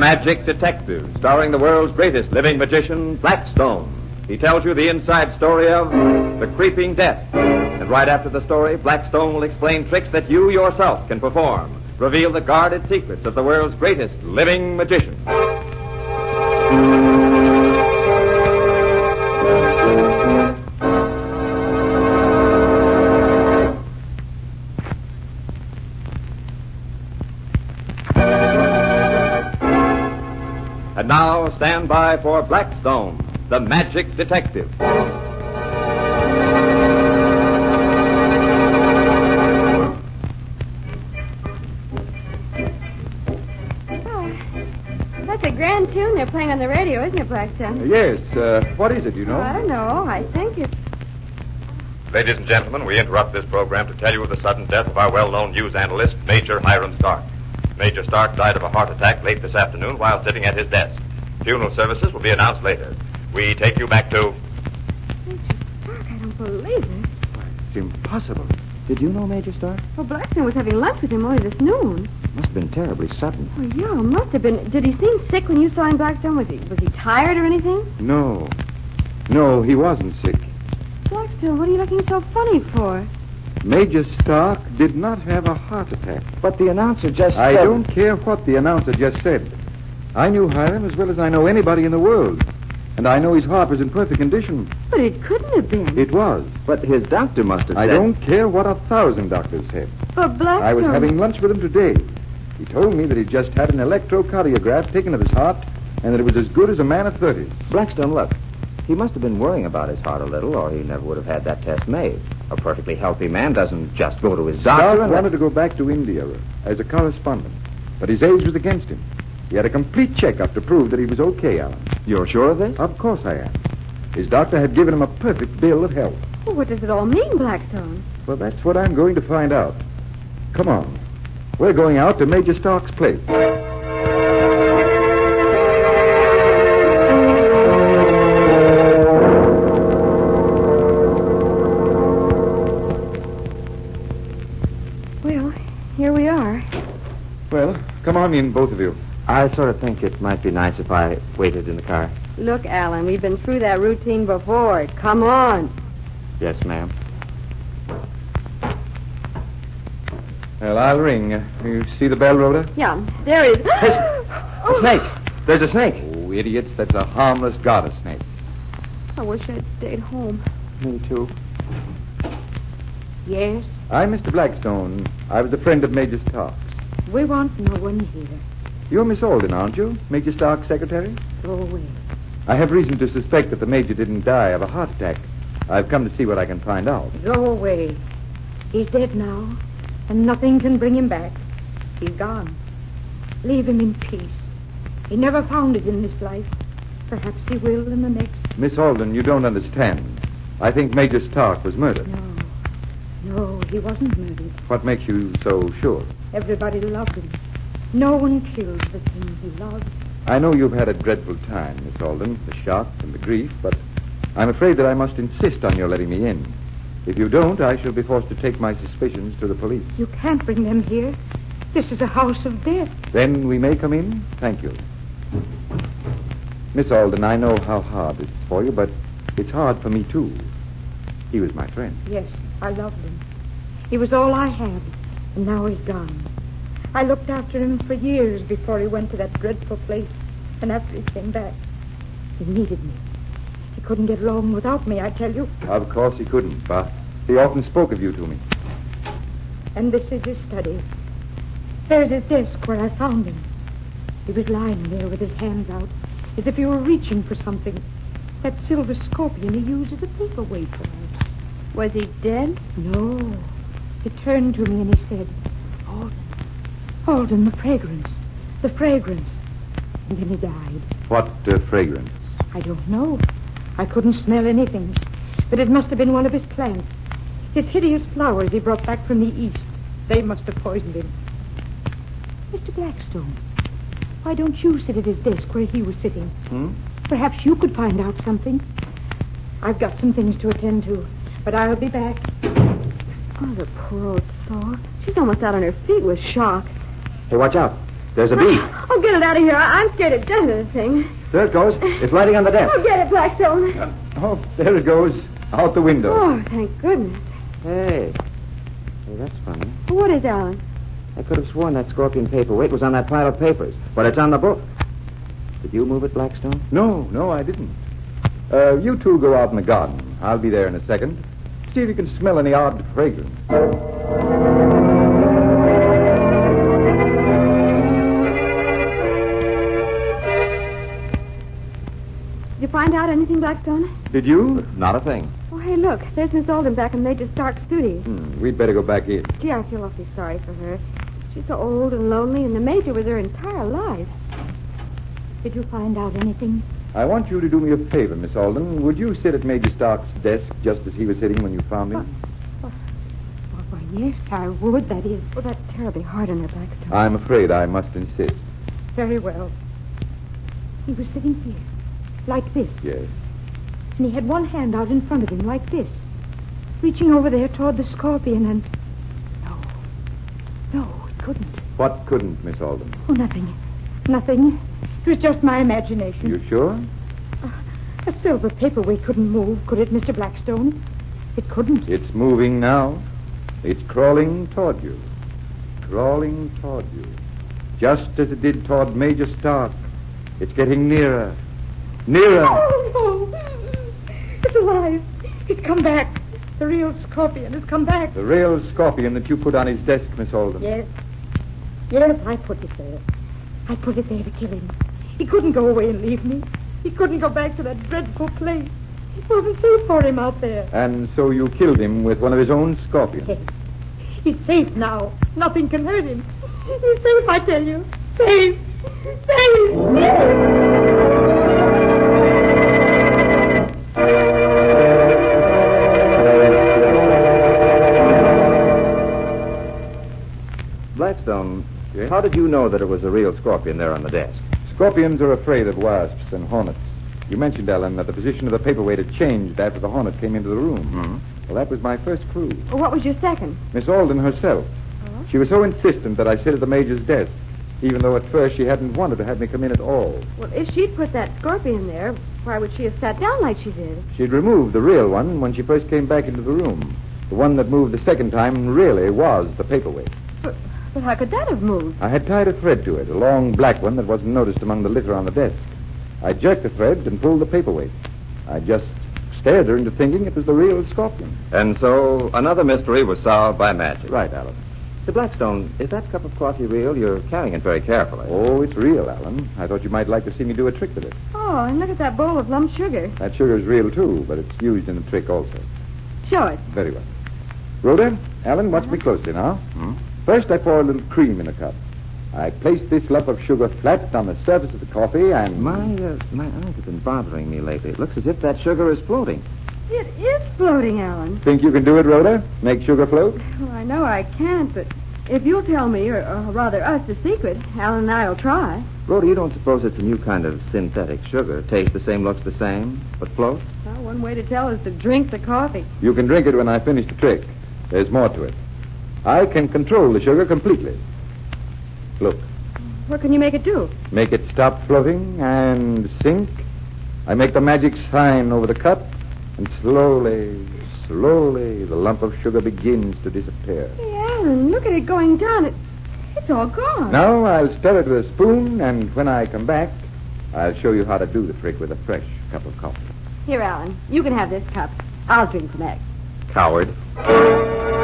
Magic Detective, starring the world's greatest living magician, Blackstone. He tells you the inside story of the creeping death. And right after the story, Blackstone will explain tricks that you yourself can perform, reveal the guarded secrets of the world's greatest living magician. And now, stand by for Blackstone, the Magic Detective. That's a grand tune they're playing on the radio, isn't it, Blackstone? Yes. What is it, you know? I don't know. I think it's... Ladies and gentlemen, we interrupt this program to tell you of the sudden death of our well-known news analyst, Major Hiram Stark. Major Stark died of a heart attack late this afternoon while sitting at his desk. Funeral services will be announced later. We take you back to... Major Stark, I don't believe it. It's impossible. Did you know Major Stark? Well, Blackstone was having lunch with him only this noon. Must have been terribly sudden. Well, yeah, must have been. Did he seem sick when you saw him, Blackstone? Was he tired or anything? No. No, he wasn't sick. Blackstone, what are you looking so funny for? Major Stark did not have a heart attack. But the announcer just I said... don't care what the announcer just said. I knew Hiram as well as I know anybody in the world. And I know his heart was in perfect condition. But it couldn't have been. It was. But his doctor must have I said... don't care what 1,000 doctors said. But Blackstone... I was having lunch with him today. He told me that he just had an electrocardiograph taken of his heart and that it was as good as a man of 30. Blackstone, look. He must have been worrying about his heart a little, or he never would have had that test made. A perfectly healthy man doesn't just go to his doctor Stark wanted to go back to India as a correspondent, but his age was against him. He had a complete checkup to prove that he was okay, Alan. You're sure of this? Of course I am. His doctor had given him a perfect bill of health. Well, what does it all mean, Blackstone? Well, that's what I'm going to find out. Come on. We're going out to Major Stark's place. Well, here we are. Well, come on in, both of you. I sort of think it might be nice if I waited in the car. Look, Alan, we've been through that routine before. Come on. Yes, ma'am. Well, I'll ring. You see the bell, Rhoda? Yeah, there is. A snake. There's a snake. Oh, idiots, that's a harmless goddess snake. I wish I'd stayed home. Me too. Yes? I'm Mr. Blackstone. I was a friend of Major Stark's. We want no one here. You're Miss Alden, aren't you? Major Stark's secretary? Go away. I have reason to suspect that the Major didn't die of a heart attack. I've come to see what I can find out. Go away. He's dead now, and nothing can bring him back. He's gone. Leave him in peace. He never found it in this life. Perhaps he will in the next. Miss Alden, you don't understand. I think Major Stark was murdered. No, he wasn't murdered. What makes you so sure? Everybody loved him. No one kills the thing he loves. I know you've had a dreadful time, Miss Alden, the shock and the grief, but I'm afraid that I must insist on your letting me in. If you don't, I shall be forced to take my suspicions to the police. You can't bring them here. This is a house of death. Then we may come in? Thank you. Miss Alden, I know how hard this is for you, but it's hard for me, too. He was my friend. Yes, I loved him. He was all I had, and now he's gone. I looked after him for years before he went to that dreadful place, and after he came back. He needed me. He couldn't get along without me, I tell you. Of course he couldn't, but he often spoke of you to me. And this is his study. There's his desk where I found him. He was lying there with his hands out, as if he were reaching for something. That silver scorpion he used as a paperweight, perhaps. Was he dead? No. He turned to me and he said, Alden, the fragrance. The fragrance. And then he died. What fragrance? I don't know. I couldn't smell anything. But it must have been one of his plants. His hideous flowers he brought back from the east. They must have poisoned him. Mr. Blackstone, why don't you sit at his desk where he was sitting? Perhaps you could find out something. I've got some things to attend to, but I'll be back. Oh, the poor old soul. She's almost out on her feet with shock. Hey, watch out. There's a beep. Oh, get it out of here. I'm scared to death of this thing. There it goes. It's lighting on the desk. Oh, get it, Blackstone. Oh, there it goes. Out the window. Oh, thank goodness. Hey, that's funny. What is, Alan? I could have sworn that scorpion paperweight was on that pile of papers, but it's on the book. Did you move it, Blackstone? No, I didn't. You two go out in the garden. I'll be there in a second. See if you can smell any odd fragrance. Did you find out anything, Blackstone? Did you? Not a thing. Oh, hey, look. There's Miss Alden back in Major Stark's studio. We'd better go back in. Gee, I feel awfully sorry for her. She's so old and lonely, and the Major was her entire life. Did you find out anything? I want you to do me a favor, Miss Alden. Would you sit at Major Stark's desk just as he was sitting when you found him? Why, yes, I would. That is. Well, that's terribly hard on her, Blackstone. I'm afraid I must insist. Very well. He was sitting here, like this. Yes. And he had one hand out in front of him, like this, reaching over there toward the scorpion, and... No, it couldn't. What couldn't, Miss Alden? Oh, nothing. Nothing. It was just my imagination. You sure? A silver paperweight couldn't move, could it, Mr. Blackstone? It couldn't. It's moving now. It's crawling toward you. Crawling toward you. Just as it did toward Major Stark. It's getting nearer. Nearer. Oh, no. It's alive. It's come back. The real scorpion has come back. The real scorpion that you put on his desk, Miss Alden. Yes. Yes, I put it there. I put it there to kill him. He couldn't go away and leave me. He couldn't go back to that dreadful place. It wasn't safe for him out there. And so you killed him with one of his own scorpions. Yes. He's safe now. Nothing can hurt him. He's safe, I tell you. Safe. Safe. Blackstone, how did you know that it was a real scorpion there on the desk? Scorpions are afraid of wasps and hornets. You mentioned, Ellen, that the position of the paperweight had changed after the hornet came into the room. Mm-hmm. Well, that was my first clue. Well, what was your second? Miss Alden herself. Oh? She was so insistent that I sit at the Major's desk, even though at first she hadn't wanted to have me come in at all. Well, if she'd put that scorpion there, why would she have sat down like she did? She'd removed the real one when she first came back into the room. The one that moved the second time really was the paperweight. But how could that have moved? I had tied a thread to it, a long black one that wasn't noticed among the litter on the desk. I jerked the thread and pulled the paperweight. I just stared her into thinking it was the real scorpion. And so another mystery was solved by magic. Right, Alan. Sir Blackstone, is that cup of coffee real? You're carrying it very carefully. Oh, it's real, Alan. I thought you might like to see me do a trick with it. Oh, and look at that bowl of lump sugar. That sugar's real, too, but it's used in the trick also. Show it. Very well. Rhoda, Alan, watch me closely now. First, I pour a little cream in a cup. I place this lump of sugar flat on the surface of the coffee and... My eyes have been bothering me lately. It looks as if that sugar is floating. It is floating, Alan. Think you can do it, Rhoda? Make sugar float? Well, I know I can't, but if you'll tell me, or rather us, the secret, Alan and I'll try. Rhoda, you don't suppose it's a new kind of synthetic sugar? Tastes the same, looks the same, but floats? Well, one way to tell is to drink the coffee. You can drink it when I finish the trick. There's more to it. I can control the sugar completely. Look. What can you make it do? Make it stop floating and sink. I make the magic sign over the cup, and slowly, the lump of sugar begins to disappear. Hey, Alan, look at it going down. It's all gone. Now I'll stir it with a spoon, and when I come back, I'll show you how to do the trick with a fresh cup of coffee. Here, Alan, you can have this cup. I'll drink the next. Coward.